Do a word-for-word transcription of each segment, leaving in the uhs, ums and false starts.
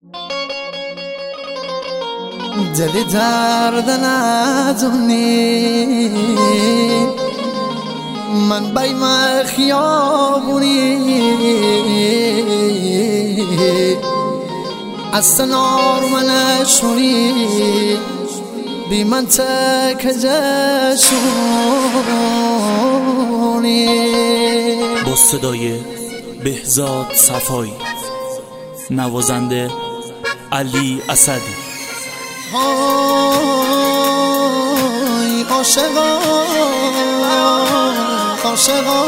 دل درد ندونی من بیم خیابونی از سنار من شونی بی منطق جشونی. با صدای بهزاد صفایی، نوازنده علی اسدی. های عاشقا عاشقا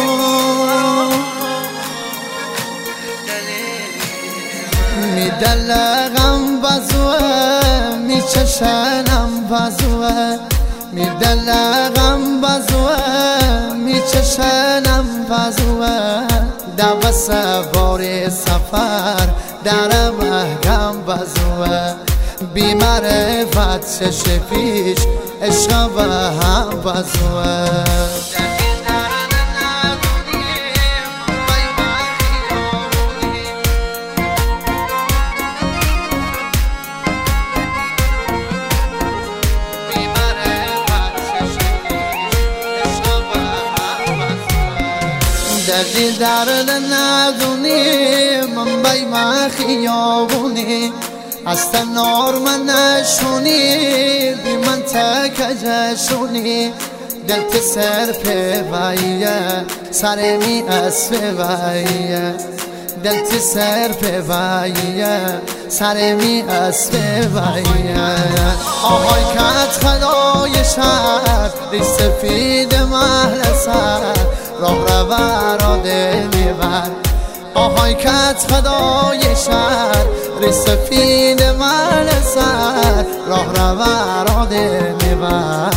میدلقم بزوه میچشنم بزوه میدلقم بزوه میچشنم بزوه دو سوار سفر درم احکم بزوه بی معرفت چش پیش عشق به هم بزوه. دلی درد ندونی من بیم خیابونی از تنار من نشونی بی منطق جشونی دلت سر پیویه سر می اسفویه دلت سر پیویه سر می اسفویه. آهای کت خدای شهر ریش سفید محل سر راه رو براده میبر. آهای کت خدای شهر ریش سفید محل سر راه رو براده میبر.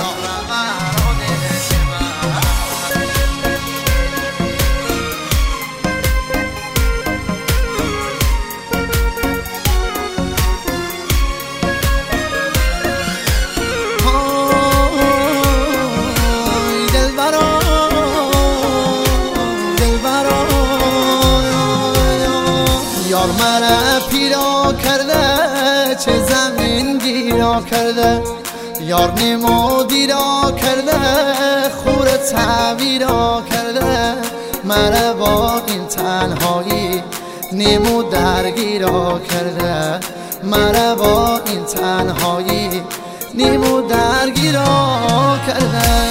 یار مرا پیرا کرده چه زمین گیرا کرده یار نیمو دیرا کرده خور تعبیرا کرده مرا با این تنهایی نیمو درگیرا کرده مرا با این تنهایی نیمو درگیرا کرده.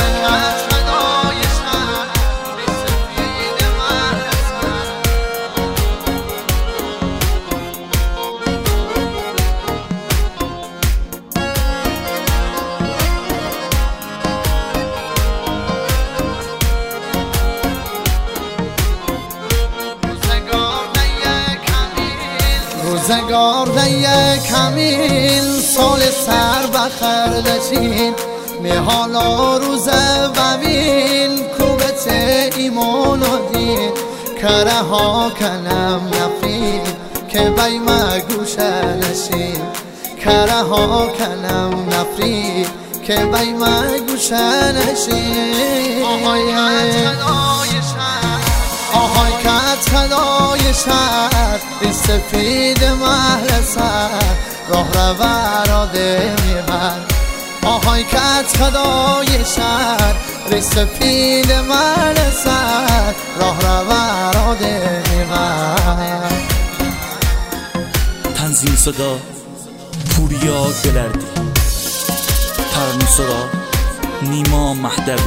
روزگار دیه کمیل سال سر بخر دچین می حالا روز ببین کوبت ایمان و دین کره ها کنم نفرین که بی مگوشه نشین کره ها کنم نفرین که بی مگوشه نشین. آهای کت خدای شهر ریش سفید محل سر راه رو براده میبر. آهای کت خدای شهر ریش سفید محل سر راه رو براده میبر. تنظیم صدا پوریا گلردی، ترانه سرا نیما مهدوی.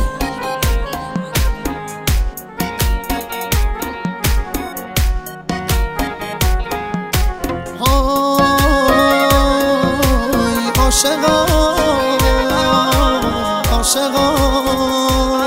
عاشقا عاشقا